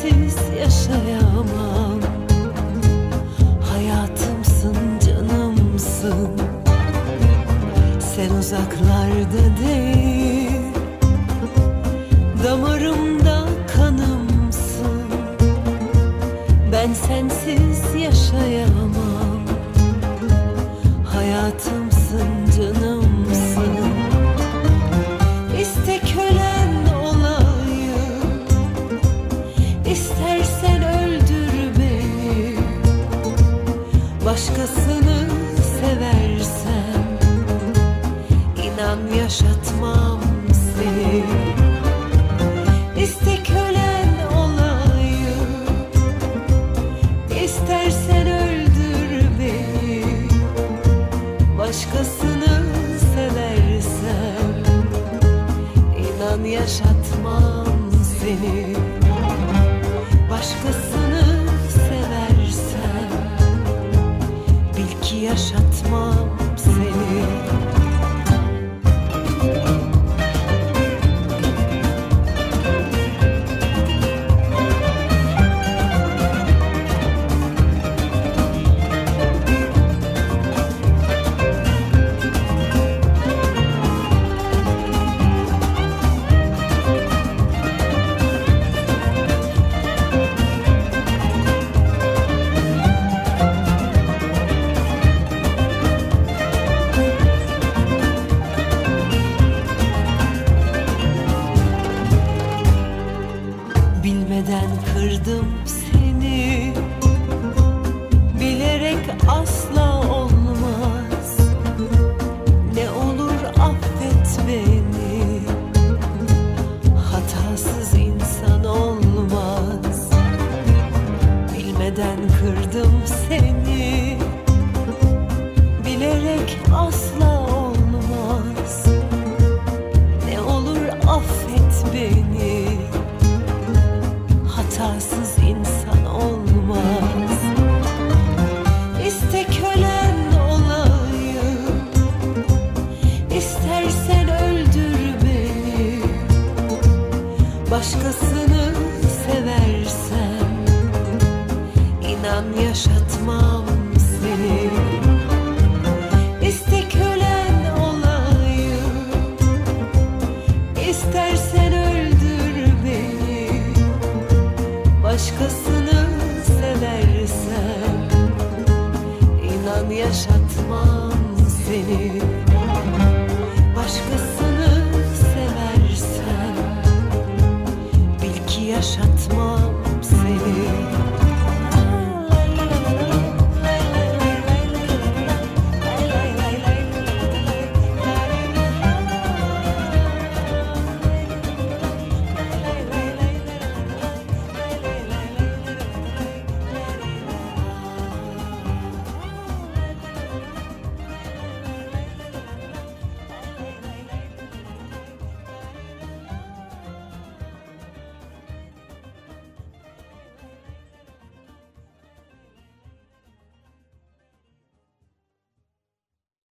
sensiz yaşayamam. Hayatımsın, canımsın. Sen uzaklarda değil, damarımda kanımsın. Ben sensiz yaşayamam. Hayatımsın, canımsın. İste kölen olayım, İstersen öldür beni. Başkasını seversem İnan yaşatmam seni. İste kölen olayım, İstersen öldür beni. Başkasını seversem İnan yaşatmam seni. Başkasını seversem bil ki yaşatmam seni. Bilmeden kırdım seni, bilerek asla olmaz. Ne olur affet beni, hatasız insan olmaz. Bilmeden kırdım seni, bilerek asla olmaz. Ne olur affet beni, hatasız insan olmaz. İste kölen olayım, İstersen öldür beni. Başkasını seversem İnan yaşatmam seni. İste kölen olayım, İstersen öldür beni. Başkasını seversem İnan yaşatmam seni. Başkası